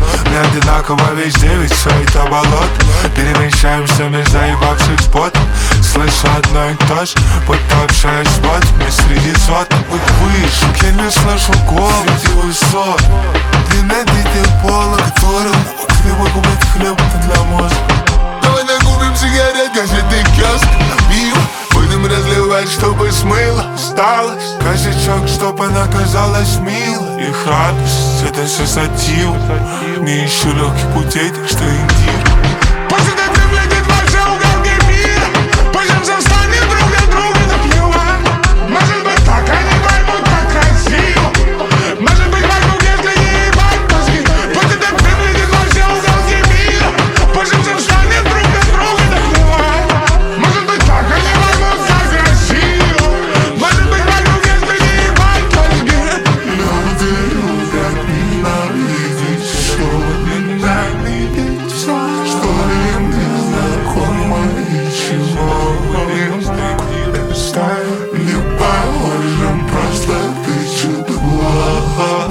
Не одинаково везде, ведь все это болото. Перемещаемся меж заебавших спотов. Слышу одно и то же, будто общаюсь с ботами среди сот. Будь выше, я не слышу голос среди высот. Длина детей пола, которым хлеба губит хлеб для мозга. Давай накупим сигарет, газетный киоск, пиво. Будем разливать, чтобы смыло усталость. Косячок, чтоб она казалась милой. Их радость, это все сатива. Не ищу легких путей, так что интим. Пусть это приблизит во все уголки мира. Пусть им все станет друг для друга наплевать. Может быть так они поймут, как красиво. Может быть вокруг, если не ебать мозги. Пусть это приблизит во все уголки мира. Пусть им все станет друг для друга наплевать. Может быть так они поймут, как красиво. Может быть вокруг, если не ебать мозги. Люди любят ненавидеть все, ненавидеть все, что им не знакомо и чего им не доставит. Не похожим, просто ты чудо.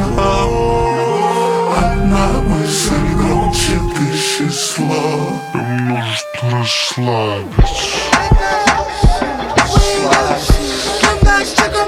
Одна мысль громче тысячи слов. Может расслабиться.